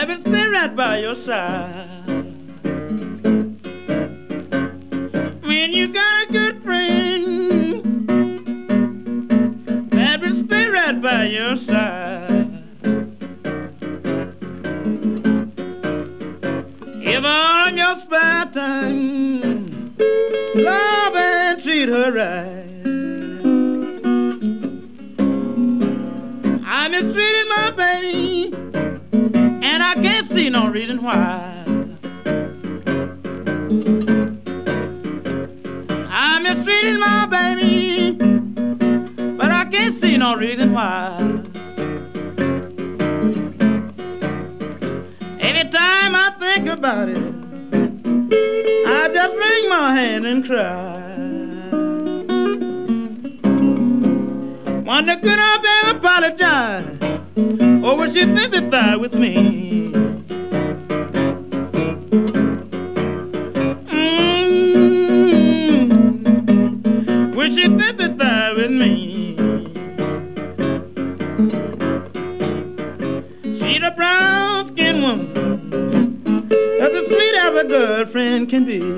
that will stay right by your side. When you got a good friend that will stay right by your side. Give her all your spare time, love and treat her right. I mistreated my baby, and I can't see no reason why. I mistreated my baby, but I can't see no reason why. Every time I think about it, I just wring my hand and cry. Wonder could I ever apologize, or would she sympathize with me? Would she sympathize with me? She's a brown-skinned woman, as sweet as a girlfriend can be.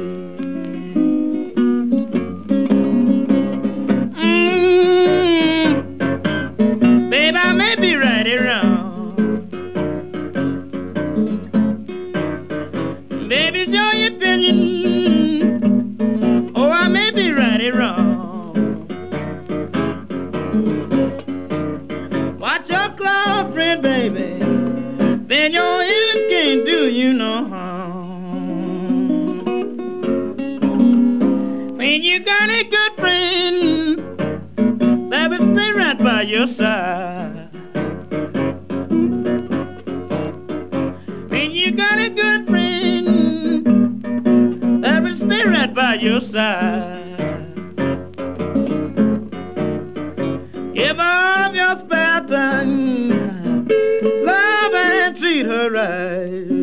Babe, I may be right or wrong. Baby, it's your opinion. Oh, I may be right or wrong. Watch your claw, friend, baby. Then your ears can't do you no harm. When you got a good friend that will stay right by your side. When you got a good friend that will stay right by your side. Give her all of your spare time, love and treat her right.